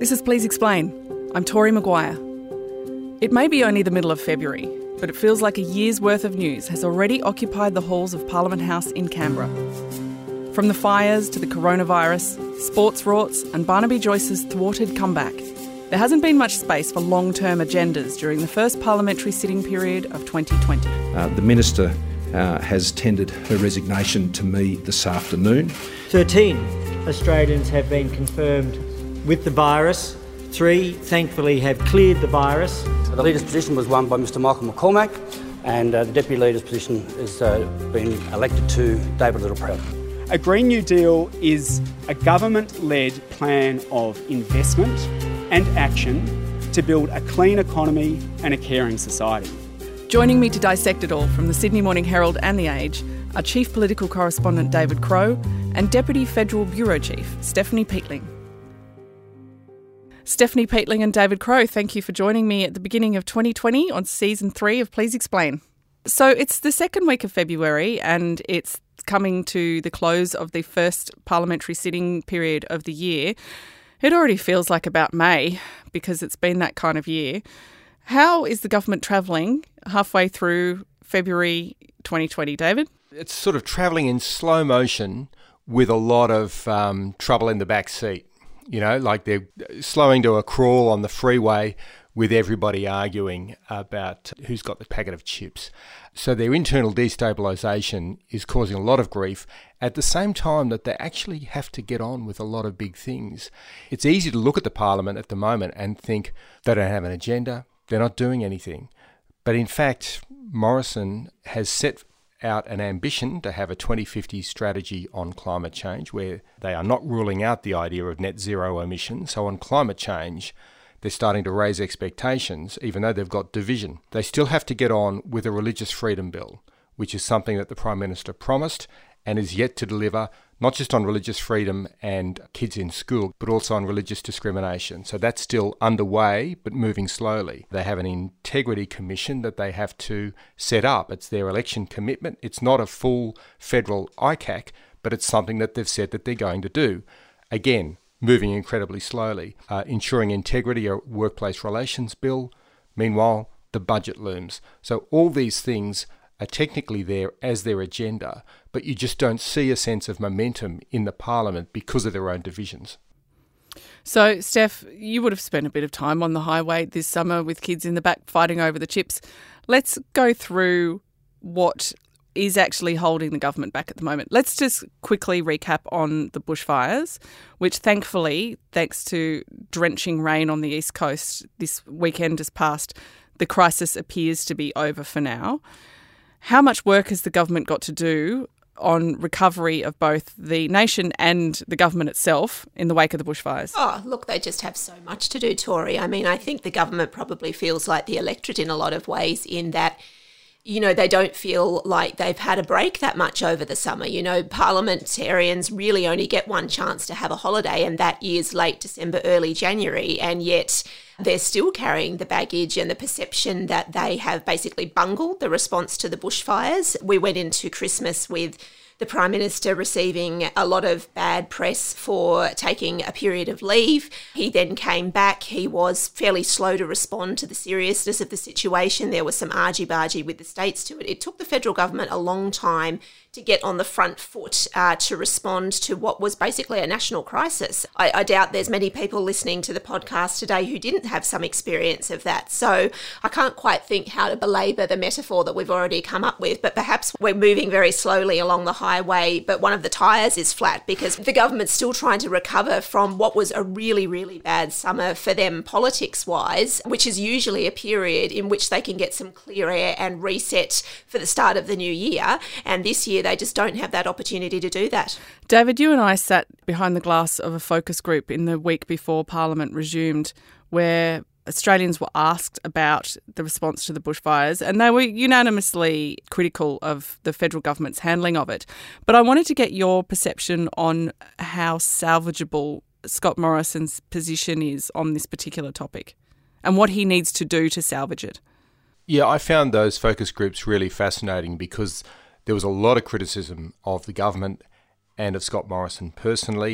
This is Please Explain. I'm Tori Maguire. It may be only the middle of February, but it feels like a year's worth of news has already occupied the halls of Parliament House in Canberra. From the fires to the coronavirus, sports rorts and Barnaby Joyce's thwarted comeback, there hasn't been much space for long-term agendas during the first parliamentary sitting period of 2020. The Minister has tendered her resignation to me this afternoon. 13 Australians have been confirmed with the virus. 3, thankfully, have cleared the virus. The leader's position was won by Mr Michael McCormack, and the deputy leader's position has been elected to David Littleproud. A Green New Deal is a government-led plan of investment and action to build a clean economy and a caring society. Joining me to dissect it all from the Sydney Morning Herald and The Age are Chief Political Correspondent David Crowe and Deputy Federal Bureau Chief Stephanie Peatling. Stephanie Peatling and David Crowe, thank you for joining me at the beginning of 2020 on Season 3 of Please Explain. So it's the second week of February and it's coming to the close of the first parliamentary sitting period of the year. It already feels like about May because it's been that kind of year. How is the government travelling halfway through February 2020, David? It's sort of travelling in slow motion with a lot of trouble in the back seat. You know, like they're slowing to a crawl on the freeway with everybody arguing about who's got the packet of chips. So their internal destabilisation is causing a lot of grief at the same time that they actually have to get on with a lot of big things. It's easy to look at the Parliament at the moment and think they don't have an agenda, they're not doing anything. But in fact, Morrison has set out an ambition to have a 2050 strategy on climate change where they are not ruling out the idea of net zero emissions. So on climate change, they're starting to raise expectations, even though they've got division. They still have to get on with a religious freedom bill, which is something that the Prime Minister promised and is yet to deliver, not just on religious freedom and kids in school, but also on religious discrimination. So that's still underway, but moving slowly. They have an integrity commission that they have to set up. It's their election commitment. It's not a full federal ICAC, but it's something that they've said that they're going to do. Again, moving incredibly slowly. Ensuring integrity, a workplace relations bill. Meanwhile, the budget looms. So all these things are technically there as their agenda, but you just don't see a sense of momentum in the Parliament because of their own divisions. So, Steph, you would have spent a bit of time on the highway this summer with kids in the back fighting over the chips. Let's go through what is actually holding the government back at the moment. Let's just quickly recap on the bushfires, which thankfully, thanks to drenching rain on the East Coast this weekend just past, the crisis appears to be over for now. How much work has the government got to do on recovery of both the nation and the government itself in the wake of the bushfires? Oh, look, they just have so much to do, Tori. I mean, I think the government probably feels like the electorate in a lot of ways in that, you know, they don't feel like they've had a break that much over the summer. You know, parliamentarians really only get one chance to have a holiday, and that is late December, early January, and yet they're still carrying the baggage and the perception that they have basically bungled the response to the bushfires. We went into Christmas with the Prime Minister receiving a lot of bad press for taking a period of leave. He then came back. He was fairly slow to respond to the seriousness of the situation. There was some argy-bargy with the states to it. It took the federal government a long time to get on the front foot to respond to what was basically a national crisis. I doubt there's many people listening to the podcast today who didn't have some experience of that. So I can't quite think how to belabour the metaphor that we've already come up with, but perhaps we're moving very slowly along the highway, but one of the tyres is flat because the government's still trying to recover from what was a really, really bad summer for them politics-wise, which is usually a period in which they can get some clear air and reset for the start of the new year. And this year, they just don't have that opportunity to do that. David, you and I sat behind the glass of a focus group in the week before Parliament resumed where Australians were asked about the response to the bushfires and they were unanimously critical of the federal government's handling of it. But I wanted to get your perception on how salvageable Scott Morrison's position is on this particular topic and what he needs to do to salvage it. Yeah, I found those focus groups really fascinating because there was a lot of criticism of the government and of Scott Morrison personally.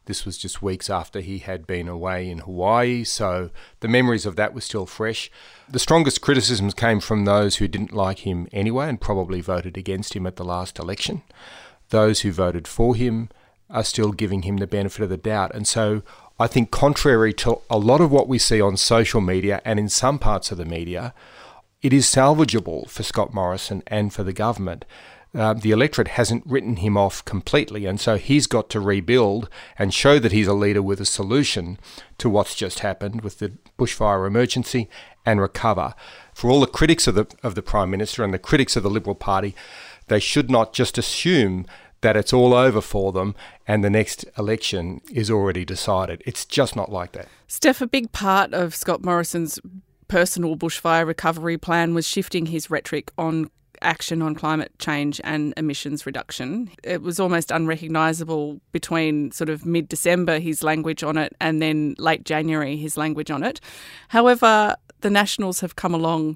This was just weeks after he had been away in Hawaii, so the memories of that were still fresh. The strongest criticisms came from those who didn't like him anyway and probably voted against him at the last election. Those who voted for him are still giving him the benefit of the doubt. And so I think contrary to a lot of what we see on social media and in some parts of the media, it is salvageable for Scott Morrison and for the government. The electorate hasn't written him off completely, and so he's got to rebuild and show that he's a leader with a solution to what's just happened with the bushfire emergency and recover. For all the critics of the Prime Minister and the critics of the Liberal Party, they should not just assume that it's all over for them and the next election is already decided. It's just not like that. Steph, a big part of Scott Morrison's personal bushfire recovery plan was shifting his rhetoric on action on climate change and emissions reduction. It was almost unrecognisable between sort of mid-December, his language on it, and then late January, his language on it. However, the Nationals have come along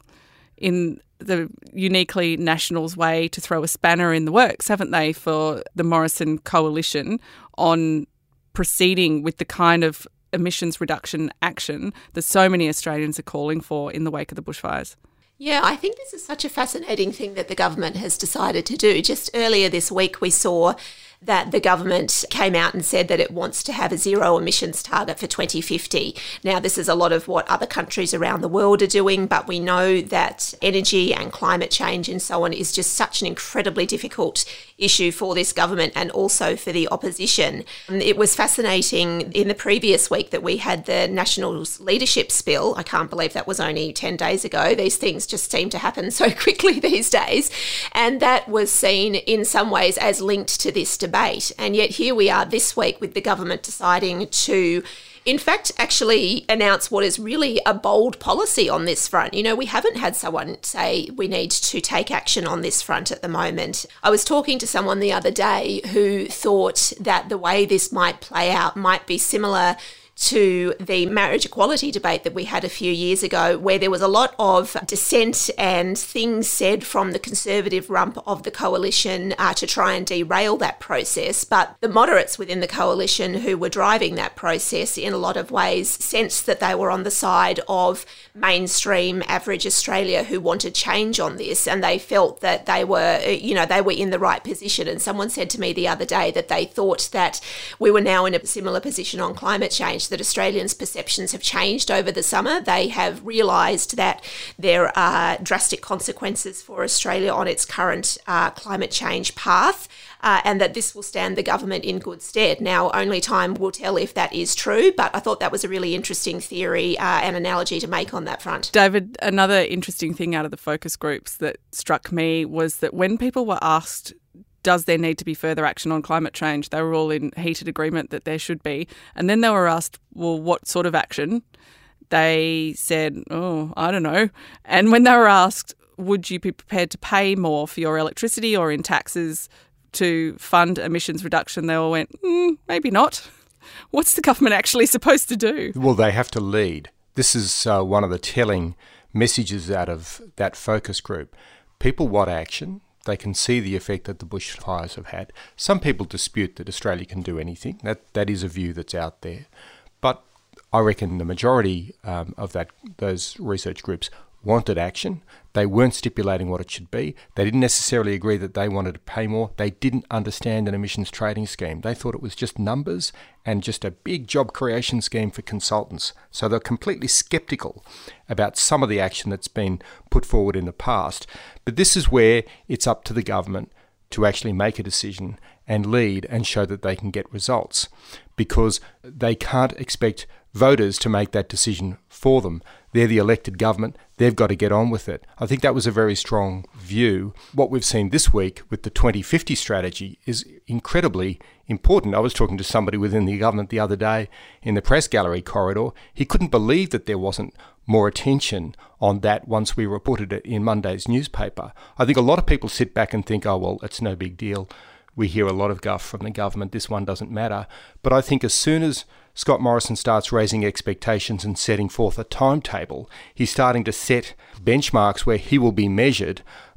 in the uniquely Nationals way to throw a spanner in the works, haven't they, for the Morrison coalition on proceeding with the kind of emissions reduction action that so many Australians are calling for in the wake of the bushfires? Yeah, I think this is such a fascinating thing that the government has decided to do. Just earlier this week, we saw that the government came out and said that it wants to have a zero emissions target for 2050. Now, this is a lot of what other countries around the world are doing, but we know that energy and climate change and so on is just such an incredibly difficult issue for this government and also for the opposition. It was fascinating in the previous week that we had the Nationals leadership spill. I can't believe that was only 10 days ago. These things just seem to happen so quickly these days. And that was seen in some ways as linked to this debate. And yet here we are this week with the government deciding to, in fact, actually announce what is really a bold policy on this front. You know, we haven't had someone say we need to take action on this front at the moment. I was talking to someone the other day who thought that the way this might play out might be similar to the marriage equality debate that we had a few years ago, where there was a lot of dissent and things said from the conservative rump of the coalition to try and derail that process. But the moderates within the coalition who were driving that process in a lot of ways sensed that they were on the side of mainstream average Australia who wanted change on this, and they felt that they were in the right position. And someone said to me the other day that they thought that we were now in a similar position on climate change, that Australians' perceptions have changed over the summer. They have realised that there are drastic consequences for Australia on its current climate change path, and that this will stand the government in good stead. Now, only time will tell if that is true, but I thought that was a really interesting theory and analogy to make on that front. David, another interesting thing out of the focus groups that struck me was that when people were asked, does there need to be further action on climate change? They were all in heated agreement that there should be. And then they were asked, well, what sort of action? They said, oh, I don't know. And when they were asked, would you be prepared to pay more for your electricity or in taxes to fund emissions reduction, they all went, maybe not. What's the government actually supposed to do? Well, they have to lead. This is one of the telling messages out of that focus group. People want action. They can see the effect that the bushfires have had. Some people dispute that Australia can do anything. That is a view that's out there. But I reckon the majority of those research groups wanted action. They weren't stipulating what it should be. They didn't necessarily agree that they wanted to pay more. They didn't understand an emissions trading scheme. They thought it was just numbers and just a big job creation scheme for consultants. So they're completely sceptical about some of the action that's been put forward in the past. But this is where it's up to the government to actually make a decision and lead and show that they can get results, because they can't expect voters to make that decision for them. They're the elected government. They've got to get on with it. I think that was a very strong view. What we've seen this week with the 2050 strategy is incredibly important. I was talking to somebody within the government the other day in the press gallery corridor. He couldn't believe that there wasn't more attention on that once we reported it in Monday's newspaper. I think a lot of people sit back and think, oh, well, it's no big deal. We hear a lot of guff from the government. This one doesn't matter. But I think as soon as Scott Morrison starts raising expectations and setting forth a timetable, he's starting to set benchmarks where he will be measured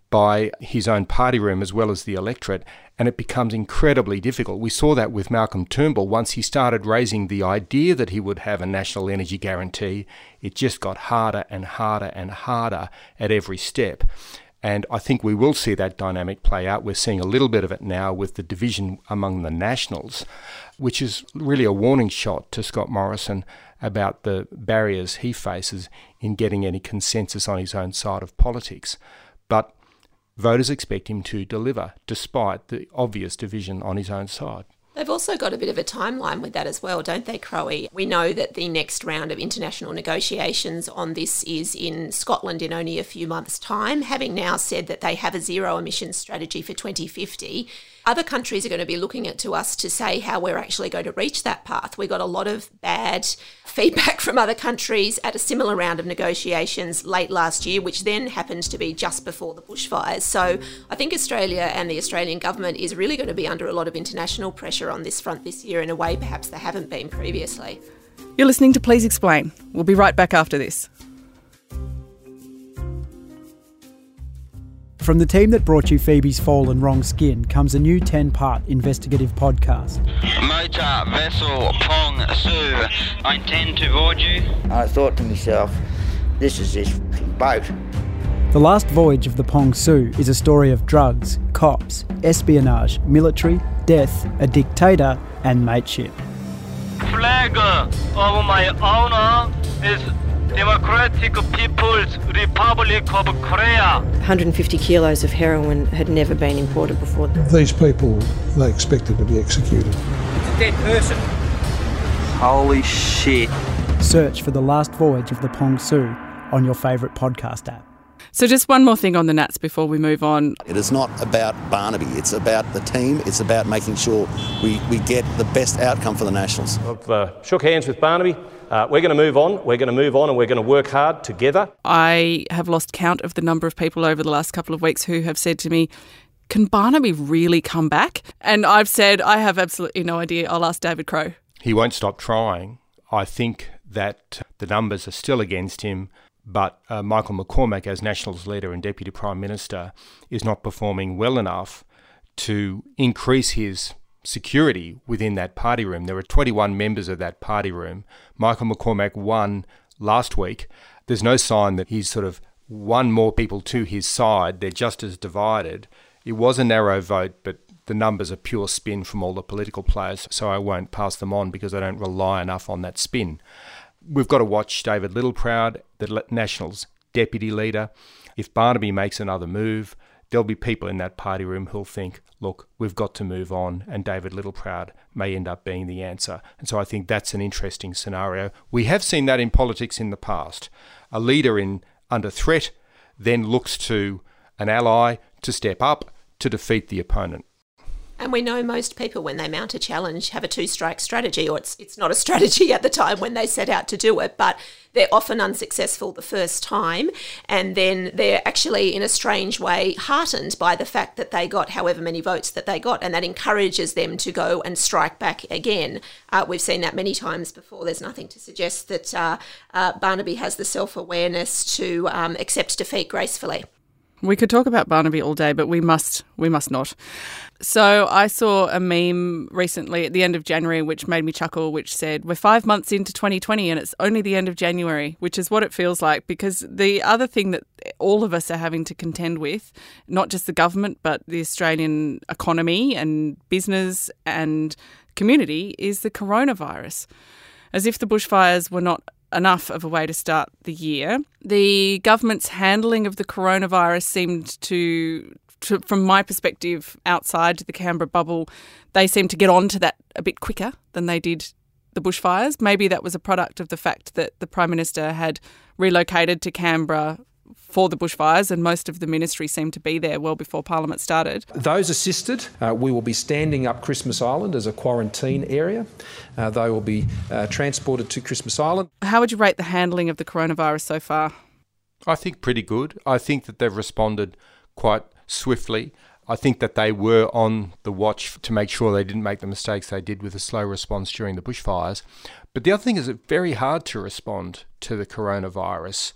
by his own party room as well as the electorate, and it becomes incredibly difficult. We saw that with Malcolm Turnbull. Once he started raising the idea that he would have a national energy guarantee, it just got harder and harder and harder at every step. And I think we will see that dynamic play out. We're seeing a little bit of it now with the division among the Nationals, which is really a warning shot to Scott Morrison about the barriers he faces in getting any consensus on his own side of politics. But voters expect him to deliver, despite the obvious division on his own side. They've also got a bit of a timeline with that as well, don't they, Crowe? We know that the next round of international negotiations on this is in Scotland in only a few months' time. Having now said that they have a zero emissions strategy for 2050, other countries are going to be looking to us to say how we're actually going to reach that path. We got a lot of bad feedback from other countries at a similar round of negotiations late last year, which then happened to be just before the bushfires. So I think Australia and the Australian government is really going to be under a lot of international pressure on this front this year in a way perhaps they haven't been previously. You're listening to Please Explain. We'll be right back after this. From the team that brought you Phoebe's Fall and Wrong Skin comes a new 10-part investigative podcast. Motor vessel Pong Su, I intend to board you. I thought to myself, this is this boat. The Last Voyage of the Pong Su is a story of drugs, cops, espionage, military, death, a dictator and mateship. Flag of my honor is Democratic People's Republic of Korea. 150 kilos of heroin had never been imported before. These people, they expected to be executed. It's a dead person. Holy shit. Search for The Last Voyage of the Pong Su on your favourite podcast app. So just one more thing on the Nats before we move on. It is not about Barnaby. It's about the team. It's about making sure we get the best outcome for the Nationals. I've shook hands with Barnaby. We're going to move on. We're going to move on and we're going to work hard together. I have lost count of the number of people over the last couple of weeks who have said to me, can Barnaby really come back? And I've said, I have absolutely no idea. I'll ask David Crowe. He won't stop trying. I think that the numbers are still against him, but Michael McCormack, as Nationals leader and Deputy Prime Minister, is not performing well enough to increase his security within that party room. There are 21 members of that party room. Michael McCormack won last week. There's no sign that he's sort of won more people to his side. They're just as divided. It was a narrow vote, but the numbers are pure spin from all the political players, so I won't pass them on because I don't rely enough on that spin. We've got to watch David Littleproud, the Nationals deputy leader. If Barnaby makes another move, there'll be people in that party room who'll think, look, we've got to move on, and David Littleproud may end up being the answer. And so I think that's an interesting scenario. We have seen that in politics in the past. A leader under threat then looks to an ally to step up to defeat the opponent. And we know most people, when they mount a challenge, have a two-strike strategy, or it's not a strategy at the time when they set out to do it, but they're often unsuccessful the first time, and then they're actually, in a strange way, heartened by the fact that they got however many votes that they got, and that encourages them to go and strike back again. We've seen that many times before. There's nothing to suggest that Barnaby has the self-awareness to accept defeat gracefully. We could talk about Barnaby all day, but we must not. So I saw a meme recently at the end of January which made me chuckle, which said, we're 5 months into 2020 and it's only the end of January, which is what it feels like, because the other thing that all of us are having to contend with, not just the government, but the Australian economy and business and community, is the coronavirus. As if the bushfires were not enough of a way to start the year, the government's handling of the coronavirus seemed to, from my perspective, outside the Canberra bubble, they seemed to get onto that a bit quicker than they did the bushfires. Maybe that was a product of the fact that the Prime Minister had relocated to Canberra for the bushfires, and most of the ministry seemed to be there well before Parliament started. Those assisted, we will be standing up Christmas Island as a quarantine area. They will be transported to Christmas Island. How would you rate the handling of the coronavirus so far? I think pretty good. I think that they've responded quite swiftly. I think that they were on the watch to make sure they didn't make the mistakes they did with a slow response during the bushfires. But the other thing is it's very hard to respond to the coronavirus,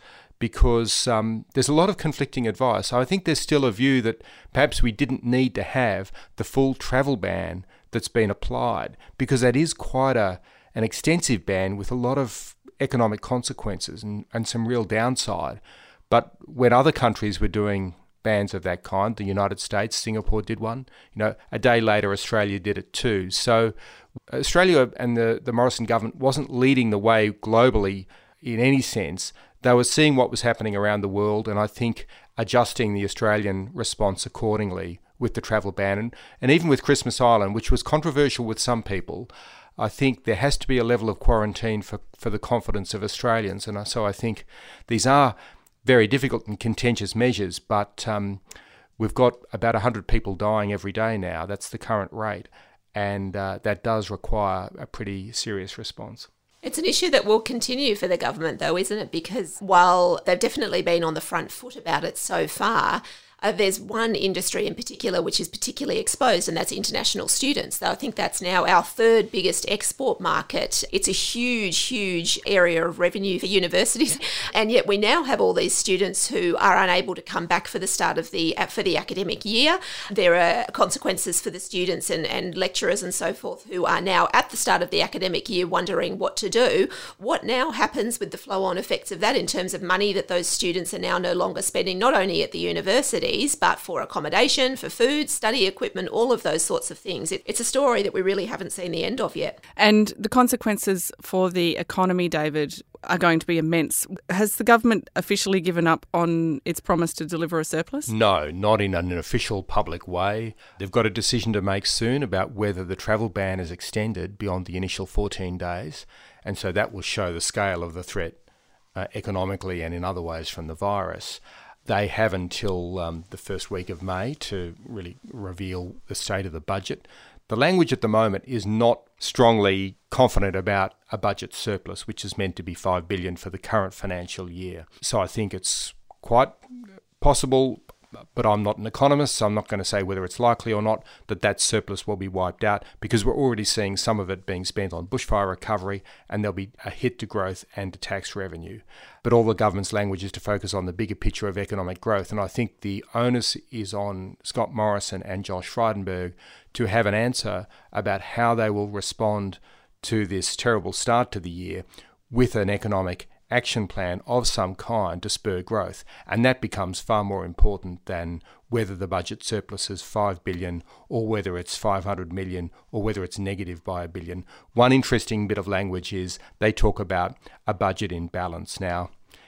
because there's a lot of conflicting advice. I think there's still a view that perhaps we didn't need to have the full travel ban that's been applied, because that is quite an extensive ban with a lot of economic consequences and some real downside. But when other countries were doing bans of that kind, the United States, Singapore did one, a day later Australia did it too. So Australia and the Morrison government wasn't leading the way globally in any sense. They were seeing what was happening around the world, and I think adjusting the Australian response accordingly with the travel ban. And even with Christmas Island, which was controversial with some people, I think there has to be a level of quarantine for the confidence of Australians. And so I think these are very difficult and contentious measures, but we've got about 100 people dying every day now. That's the current rate, and that does require a pretty serious response. It's an issue that will continue for the government, though, isn't it? Because while they've definitely been on the front foot about it so far, there's one industry in particular which is particularly exposed, and that's international students. Though I think that's now our third biggest export market. It's a huge, huge area of revenue for universities, and yet we now have all these students who are unable to come back for the start of the academic year. There are consequences for the students and lecturers and so forth who are now at the start of the academic year wondering what to do. What now happens with the flow-on effects of that in terms of money that those students are now no longer spending, not only at the university, but for accommodation, for food, study equipment, all of those sorts of things. It's a story that we really haven't seen the end of yet. And the consequences for the economy, David, are going to be immense. Has the government officially given up on its promise to deliver a surplus? No, not in an official public way. They've got a decision to make soon about whether the travel ban is extended beyond the initial 14 days. And so that will show the scale of the threat economically and in other ways from the virus. They have until the first week of May to really reveal the state of the budget. The language at the moment is not strongly confident about a budget surplus, which is meant to be $5 billion for the current financial year. So I think it's quite possible, but I'm not an economist, so I'm not going to say whether it's likely or not that surplus will be wiped out, because we're already seeing some of it being spent on bushfire recovery, and there'll be a hit to growth and to tax revenue. But all the government's language is to focus on the bigger picture of economic growth, and I think the onus is on Scott Morrison and Josh Frydenberg to have an answer about how they will respond to this terrible start to the year with an economic action plan of some kind to spur growth. And that becomes far more important than whether the budget surplus is $5 billion or whether it's $500 million or whether it's negative by $1 billion. One interesting bit of language is they talk about a budget in balance. Now,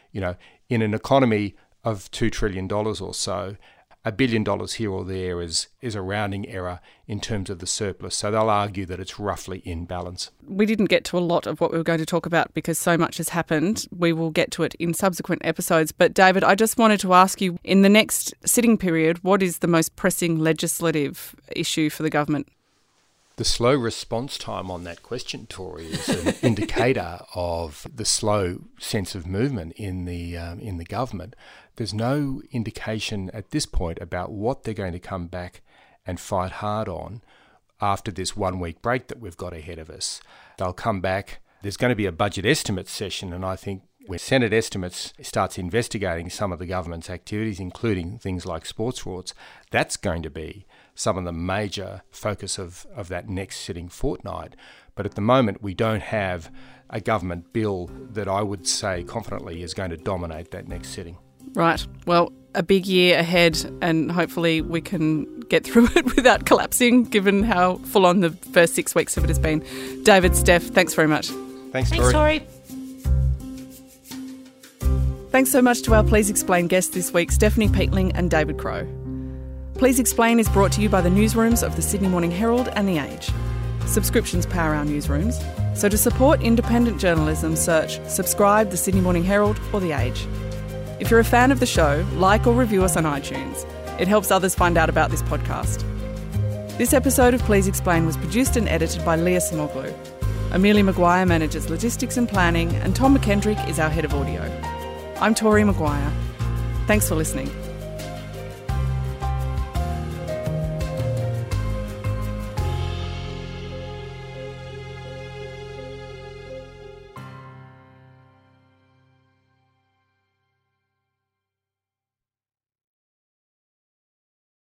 in an economy of $2 trillion or so, $1 billion here or there is a rounding error in terms of the surplus. So they'll argue that it's roughly in balance. We didn't get to a lot of what we were going to talk about because so much has happened. We will get to it in subsequent episodes. But David, I just wanted to ask you, in the next sitting period, what is the most pressing legislative issue for the government? The slow response time on that question, Tori, is an indicator of the slow sense of movement in the government. There's no indication at this point about what they're going to come back and fight hard on after this 1 week break that we've got ahead of us. They'll come back. There's going to be a budget estimates session, and I think when Senate Estimates starts investigating some of the government's activities, including things like sports frauds, that's going to be some of the major focus of that next sitting fortnight. But at the moment, we don't have a government bill that I would say confidently is going to dominate that next sitting. Right. Well, a big year ahead, and hopefully we can get through it without collapsing, given how full on the first 6 weeks of it has been. David, Steph, thanks very much. Thanks, Tori. Thanks so much to our Please Explain guests this week, Stephanie Peatling and David Crowe. Please Explain is brought to you by the newsrooms of the Sydney Morning Herald and The Age. Subscriptions power our newsrooms, so to support independent journalism, search Subscribe the Sydney Morning Herald or The Age. If you're a fan of the show, like or review us on iTunes. It helps others find out about this podcast. This episode of Please Explain was produced and edited by Leah Simoglu. Amelia Maguire manages logistics and planning, and Tom McKendrick is our head of audio. I'm Tori Maguire. Thanks for listening.